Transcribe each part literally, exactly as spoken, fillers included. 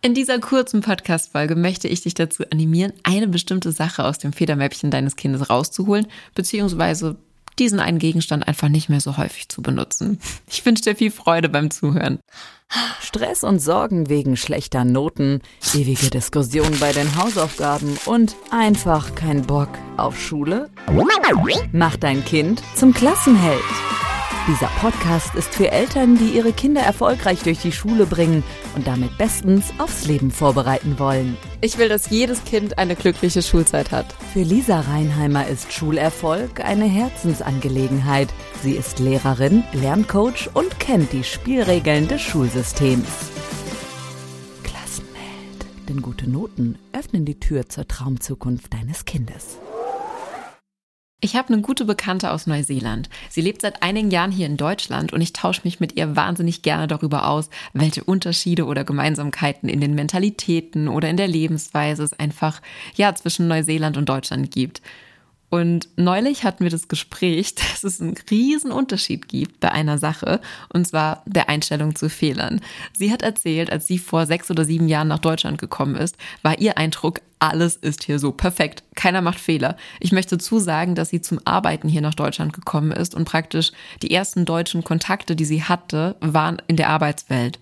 In dieser kurzen Podcast-Folge möchte ich dich dazu animieren, eine bestimmte Sache aus dem Federmäppchen deines Kindes rauszuholen, beziehungsweise diesen einen Gegenstand einfach nicht mehr so häufig zu benutzen. Ich wünsche dir viel Freude beim Zuhören. Stress und Sorgen wegen schlechter Noten, ewige Diskussionen bei den Hausaufgaben und einfach kein Bock auf Schule? Mach dein Kind zum Klassenheld. Dieser Podcast ist für Eltern, die ihre Kinder erfolgreich durch die Schule bringen und damit bestens aufs Leben vorbereiten wollen. Ich will, dass jedes Kind eine glückliche Schulzeit hat. Für Lisa Reinheimer ist Schulerfolg eine Herzensangelegenheit. Sie ist Lehrerin, Lerncoach und kennt die Spielregeln des Schulsystems. Klassenheld, denn gute Noten öffnen die Tür zur Traumzukunft deines Kindes. Ich habe eine gute Bekannte aus Neuseeland. Sie lebt seit einigen Jahren hier in Deutschland und ich tausche mich mit ihr wahnsinnig gerne darüber aus, welche Unterschiede oder Gemeinsamkeiten in den Mentalitäten oder in der Lebensweise es einfach ja zwischen Neuseeland und Deutschland gibt. Und neulich hatten wir das Gespräch, dass es einen riesen Unterschied gibt bei einer Sache, und zwar der Einstellung zu Fehlern. Sie hat erzählt, als sie vor sechs oder sieben Jahren nach Deutschland gekommen ist, war ihr Eindruck, alles ist hier so perfekt, keiner macht Fehler. Ich möchte zusagen, dass sie zum Arbeiten hier nach Deutschland gekommen ist und praktisch die ersten deutschen Kontakte, die sie hatte, waren in der Arbeitswelt.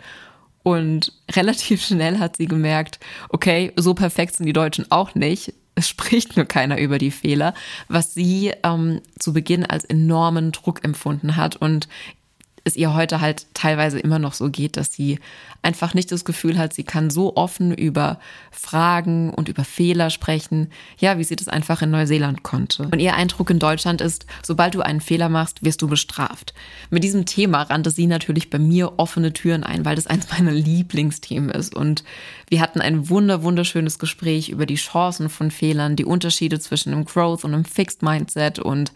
Und relativ schnell hat sie gemerkt, okay, so perfekt sind die Deutschen auch nicht. Es spricht nur keiner über die Fehler, was sie ähm, zu Beginn als enormen Druck empfunden hat und es ihr heute halt teilweise immer noch so geht, dass sie einfach nicht das Gefühl hat, sie kann so offen über Fragen und über Fehler sprechen, ja, wie sie das einfach in Neuseeland konnte. Und ihr Eindruck in Deutschland ist, sobald du einen Fehler machst, wirst du bestraft. Mit diesem Thema rannte sie natürlich bei mir offene Türen ein, weil das eins meiner Lieblingsthemen ist. Und wir hatten ein wunder wunderschönes Gespräch über die Chancen von Fehlern, die Unterschiede zwischen einem Growth und einem Fixed Mindset und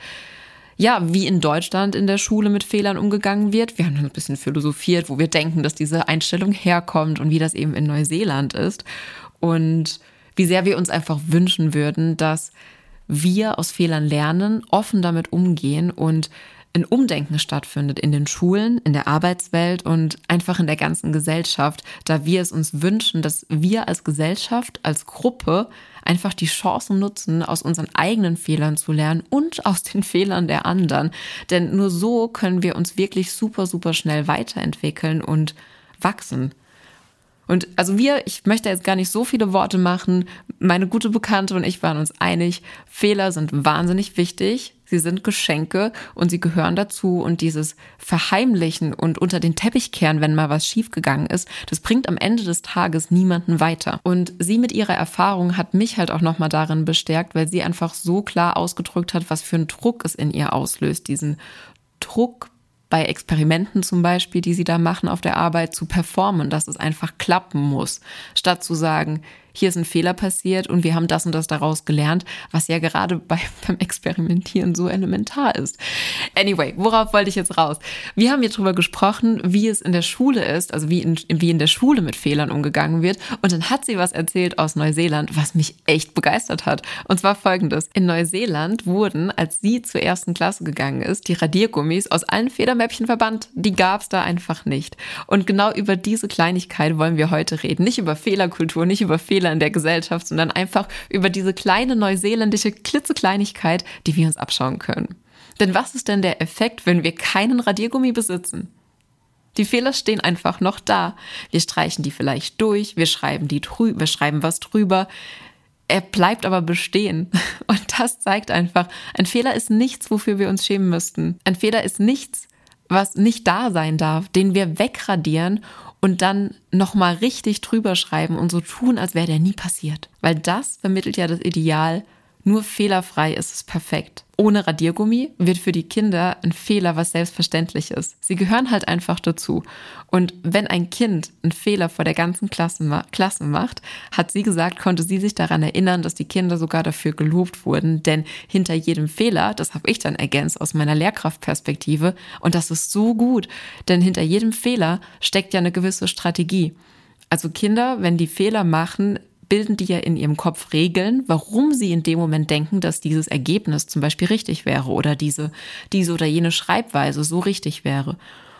ja, wie in Deutschland in der Schule mit Fehlern umgegangen wird. Wir haben ein bisschen philosophiert, wo wir denken, dass diese Einstellung herkommt und wie das eben in Neuseeland ist. Und wie sehr wir uns einfach wünschen würden, dass wir aus Fehlern lernen, offen damit umgehen und ein Umdenken stattfindet in den Schulen, in der Arbeitswelt und einfach in der ganzen Gesellschaft, da wir es uns wünschen, dass wir als Gesellschaft, als Gruppe einfach die Chancen nutzen, aus unseren eigenen Fehlern zu lernen und aus den Fehlern der anderen. Denn nur so können wir uns wirklich super, super schnell weiterentwickeln und wachsen. Und also wir, ich möchte jetzt gar nicht so viele Worte machen, meine gute Bekannte und ich waren uns einig, Fehler sind wahnsinnig wichtig, sie sind Geschenke und sie gehören dazu und dieses Verheimlichen und unter den Teppich kehren, wenn mal was schiefgegangen ist, das bringt am Ende des Tages niemanden weiter. Und sie mit ihrer Erfahrung hat mich halt auch nochmal darin bestärkt, weil sie einfach so klar ausgedrückt hat, was für einen Druck es in ihr auslöst, diesen Druck bei Experimenten zum Beispiel, die sie da machen auf der Arbeit, zu performen, dass es einfach klappen muss, statt zu sagen, hier ist ein Fehler passiert und wir haben das und das daraus gelernt, was ja gerade bei, beim Experimentieren so elementar ist. Anyway, worauf wollte ich jetzt raus? Wir haben hier drüber gesprochen, wie es in der Schule ist, also wie in, wie in der Schule mit Fehlern umgegangen wird. Und dann hat sie was erzählt aus Neuseeland, was mich echt begeistert hat. Und zwar Folgendes. In Neuseeland wurden, als sie zur ersten Klasse gegangen ist, die Radiergummis aus allen Federmäppchen verbannt. Die gab es da einfach nicht. Und genau über diese Kleinigkeit wollen wir heute reden. Nicht über Fehlerkultur, nicht über Fehler in der Gesellschaft, sondern einfach über diese kleine neuseeländische klitzekleinigkeit, die wir uns abschauen können. Denn was ist denn der Effekt, wenn wir keinen Radiergummi besitzen? Die Fehler stehen einfach noch da. Wir streichen die vielleicht durch, wir schreiben die drü- wir schreiben was drüber. Er bleibt aber bestehen. Und das zeigt einfach, ein Fehler ist nichts, wofür wir uns schämen müssten. Ein Fehler ist nichts, was nicht da sein darf, den wir wegradieren und dann nochmal richtig drüber schreiben und so tun, als wäre der nie passiert. Weil das vermittelt ja das Ideal, nur fehlerfrei ist es perfekt. Ohne Radiergummi wird für die Kinder ein Fehler was selbstverständlich ist. Sie gehören halt einfach dazu. Und wenn ein Kind einen Fehler vor der ganzen Klasse, ma- Klasse macht, hat sie gesagt, konnte sie sich daran erinnern, dass die Kinder sogar dafür gelobt wurden. Denn hinter jedem Fehler, das habe ich dann ergänzt aus meiner Lehrkraftperspektive, und das ist so gut, denn hinter jedem Fehler steckt ja eine gewisse Strategie. Also Kinder, wenn die Fehler machen, bilden die ja in ihrem Kopf Regeln, warum sie in dem Moment denken, dass dieses Ergebnis zum Beispiel richtig wäre oder diese, diese oder jene Schreibweise so richtig wäre.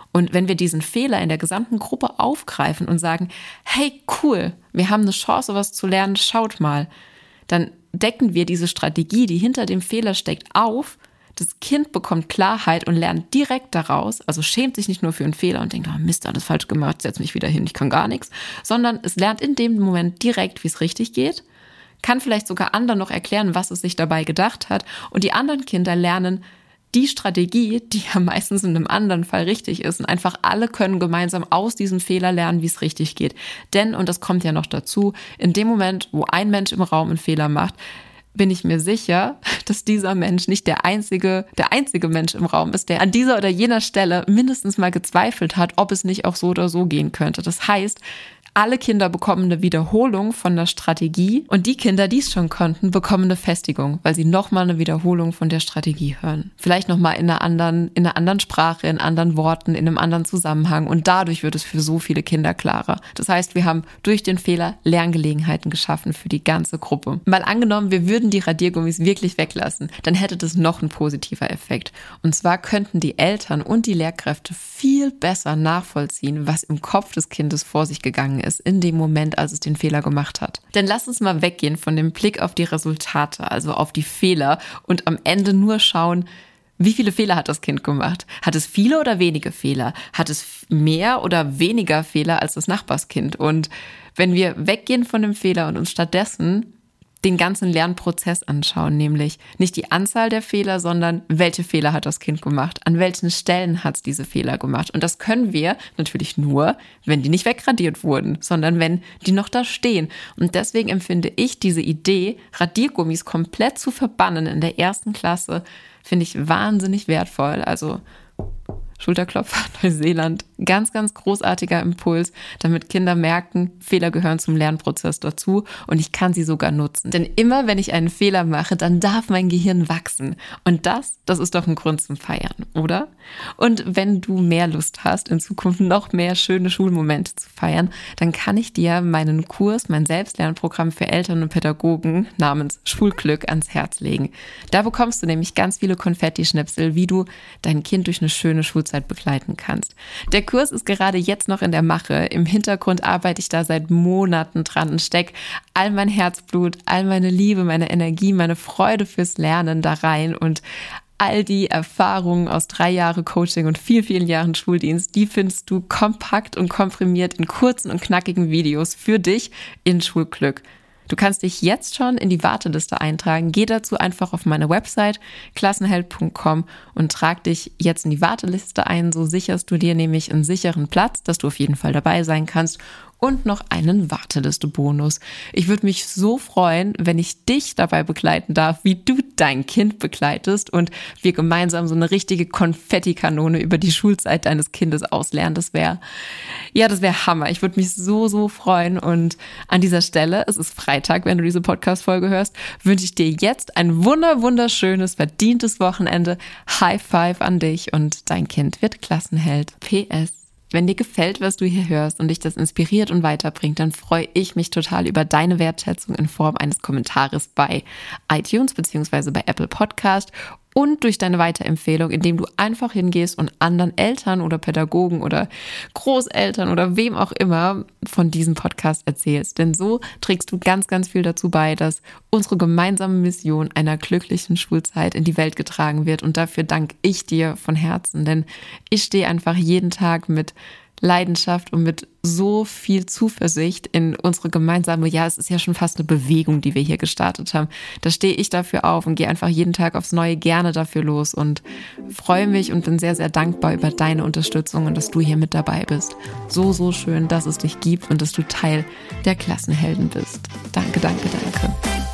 Und wenn wir diesen Fehler in der gesamten Gruppe aufgreifen und sagen, hey, cool, wir haben eine Chance, was zu lernen, schaut mal, dann decken wir diese Strategie, die hinter dem Fehler steckt, auf. Das Kind bekommt Klarheit und lernt direkt daraus, also schämt sich nicht nur für einen Fehler und denkt, oh Mist, alles falsch gemacht, setz mich wieder hin, ich kann gar nichts, sondern es lernt in dem Moment direkt, wie es richtig geht, kann vielleicht sogar anderen noch erklären, was es sich dabei gedacht hat, und die anderen Kinder lernen die Strategie, die ja meistens in einem anderen Fall richtig ist, und einfach alle können gemeinsam aus diesem Fehler lernen, wie es richtig geht. Denn, und das kommt ja noch dazu, in dem Moment, wo ein Mensch im Raum einen Fehler macht, bin ich mir sicher, dass dieser Mensch nicht der einzige, der einzige Mensch im Raum ist, der an dieser oder jener Stelle mindestens mal gezweifelt hat, ob es nicht auch so oder so gehen könnte. Das heißt, alle Kinder bekommen eine Wiederholung von der Strategie, und die Kinder, die es schon konnten, bekommen eine Festigung, weil sie nochmal eine Wiederholung von der Strategie hören. Vielleicht nochmal in einer anderen, in einer anderen Sprache, in anderen Worten, in einem anderen Zusammenhang, und dadurch wird es für so viele Kinder klarer. Das heißt, wir haben durch den Fehler Lerngelegenheiten geschaffen für die ganze Gruppe. Mal angenommen, wir würden die Radiergummis wirklich weglassen, dann hätte das noch einen positiver Effekt. Und zwar könnten die Eltern und die Lehrkräfte viel besser nachvollziehen, was im Kopf des Kindes vor sich gegangen ist in dem Moment, als es den Fehler gemacht hat. Denn lass uns mal weggehen von dem Blick auf die Resultate, also auf die Fehler, und am Ende nur schauen, wie viele Fehler hat das Kind gemacht? Hat es viele oder wenige Fehler? Hat es mehr oder weniger Fehler als das Nachbarskind? Und wenn wir weggehen von dem Fehler und uns stattdessen den ganzen Lernprozess anschauen, nämlich nicht die Anzahl der Fehler, sondern welche Fehler hat das Kind gemacht, an welchen Stellen hat es diese Fehler gemacht. Und das können wir natürlich nur, wenn die nicht wegradiert wurden, sondern wenn die noch da stehen. Und deswegen empfinde ich diese Idee, Radiergummis komplett zu verbannen in der ersten Klasse, finde ich wahnsinnig wertvoll. Also Schulterklopfer, Neuseeland, ganz, ganz großartiger Impuls, damit Kinder merken, Fehler gehören zum Lernprozess dazu, und ich kann sie sogar nutzen. Denn immer, wenn ich einen Fehler mache, dann darf mein Gehirn wachsen. Und das, das ist doch ein Grund zum Feiern, oder? Und wenn du mehr Lust hast, in Zukunft noch mehr schöne Schulmomente zu feiern, dann kann ich dir meinen Kurs, mein Selbstlernprogramm für Eltern und Pädagogen namens Schulglück ans Herz legen. Da bekommst du nämlich ganz viele Konfetti-Schnipsel, wie du dein Kind durch eine schöne Schulzeit begleiten kannst. Der Kurs ist gerade jetzt noch in der Mache. Im Hintergrund arbeite ich da seit Monaten dran und stecke all mein Herzblut, all meine Liebe, meine Energie, meine Freude fürs Lernen da rein, und all die Erfahrungen aus drei Jahren Coaching und vielen, vielen Jahren Schuldienst, die findest du kompakt und komprimiert in kurzen und knackigen Videos für dich in Schulglück. Du kannst dich jetzt schon in die Warteliste eintragen. Geh dazu einfach auf meine Website klassenheld punkt com und trag dich jetzt in die Warteliste ein. So sicherst du dir nämlich einen sicheren Platz, dass du auf jeden Fall dabei sein kannst, und noch einen Warteliste-Bonus. Ich würde mich so freuen, wenn ich dich dabei begleiten darf, wie du dein Kind begleitest und wir gemeinsam so eine richtige Konfettikanone über die Schulzeit deines Kindes auslernen. Das wäre, ja, das wäre Hammer. Ich würde mich so, so freuen, und an dieser Stelle, es ist Freitag, wenn du diese Podcast-Folge hörst, wünsche ich dir jetzt ein wunder, wunderschönes, verdientes Wochenende. High Five an dich, und dein Kind wird Klassenheld. P S Wenn dir gefällt, was du hier hörst und dich das inspiriert und weiterbringt, dann freue ich mich total über deine Wertschätzung in Form eines Kommentares bei iTunes bzw. bei Apple Podcast und durch deine Weiterempfehlung, indem du einfach hingehst und anderen Eltern oder Pädagogen oder Großeltern oder wem auch immer von diesem Podcast erzählst. Denn so trägst du ganz, ganz viel dazu bei, dass unsere gemeinsame Mission einer glücklichen Schulzeit in die Welt getragen wird. Und dafür danke ich dir von Herzen, denn ich stehe einfach jeden Tag mit Leidenschaft und mit so viel Zuversicht in unsere gemeinsame, ja, es ist ja schon fast eine Bewegung, die wir hier gestartet haben. Da stehe ich dafür auf und gehe einfach jeden Tag aufs Neue gerne dafür los und freue mich und bin sehr, sehr dankbar über deine Unterstützung und dass du hier mit dabei bist. So, so schön, dass es dich gibt und dass du Teil der Klassenhelden bist. Danke, danke, danke.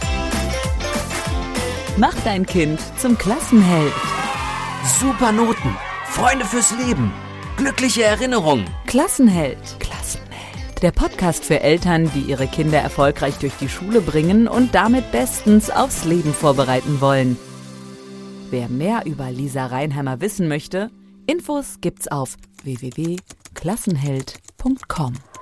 Mach dein Kind zum Klassenheld. Super Noten, Freunde fürs Leben, glückliche Erinnerungen. Klassenheld. Klassenheld. Der Podcast für Eltern, die ihre Kinder erfolgreich durch die Schule bringen und damit bestens aufs Leben vorbereiten wollen. Wer mehr über Lisa Reinheimer wissen möchte, Infos gibt's auf w w w punkt klassenheld punkt com.